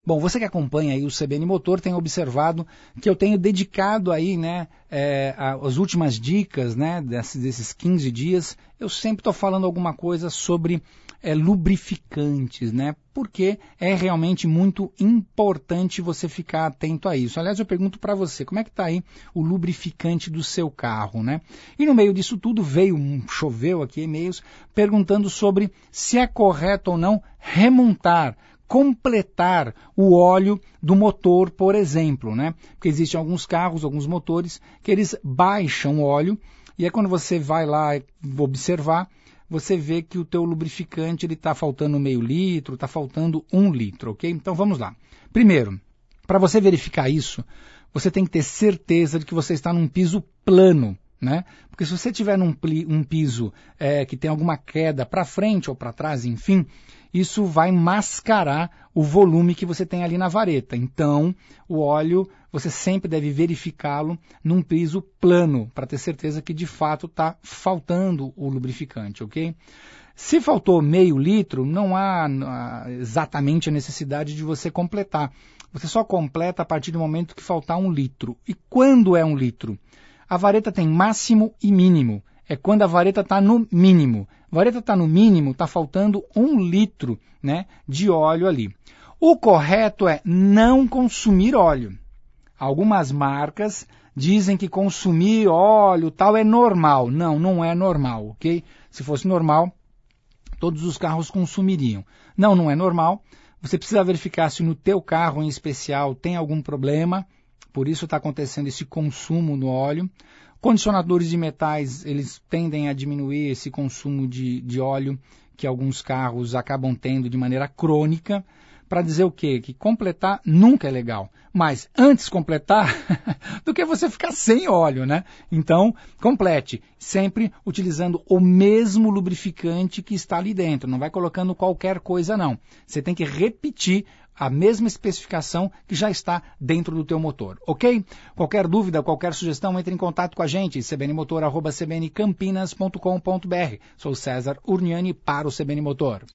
Bom, você que acompanha aí o CBN Motor tem observado que eu tenho dedicado aí, né, as últimas dicas, né, desses 15 dias, eu sempre estou falando alguma coisa sobre lubrificantes, né, porque é realmente muito importante você ficar atento a isso. Aliás, eu pergunto para você, como é que está aí o lubrificante do seu carro, né? E no meio disso tudo choveu aqui e-mails perguntando sobre se é correto ou não remontar, completar o óleo do motor, por exemplo, né? Porque existem alguns carros, alguns motores, que eles baixam o óleo, e aí quando você vai lá observar, você vê que o teu lubrificante está faltando meio litro, está faltando 1 litro, ok? Então vamos lá. Primeiro, para você verificar isso, você tem que ter certeza de que você está num piso plano, né? Porque se você tiver num piso que tem alguma queda para frente ou para trás, enfim, isso vai mascarar o volume que você tem ali na vareta. Então, o óleo, você sempre deve verificá-lo num piso plano, para ter certeza que de fato está faltando o lubrificante, ok? Se faltou meio litro, não há exatamente a necessidade de você completar. Você só completa a partir do momento que faltar 1 litro. E quando é 1 litro? A vareta tem máximo e mínimo. É quando a vareta está no mínimo. A vareta está no mínimo, está faltando 1 litro, né, de óleo ali. O correto é não consumir óleo. Algumas marcas dizem que consumir óleo tal é normal. Não, não é normal, ok? Se fosse normal, todos os carros consumiriam. Não, não é normal. Você precisa verificar se no teu carro em especial tem algum problema. Por isso está acontecendo esse consumo no óleo. Condicionadores de metais, eles tendem a diminuir esse consumo de óleo que alguns carros acabam tendo de maneira crônica, para dizer o quê? Que completar nunca é legal. Mas antes completar do que você ficar sem óleo, né? Então, complete, sempre utilizando o mesmo lubrificante que está ali dentro. Não vai colocando qualquer coisa, não. Você tem que repetir a mesma especificação que já está dentro do teu motor, ok? Qualquer dúvida, qualquer sugestão, entre em contato com a gente, cbnmotor@cbncampinas.com.br. Sou César Urniani para o CBN Motor.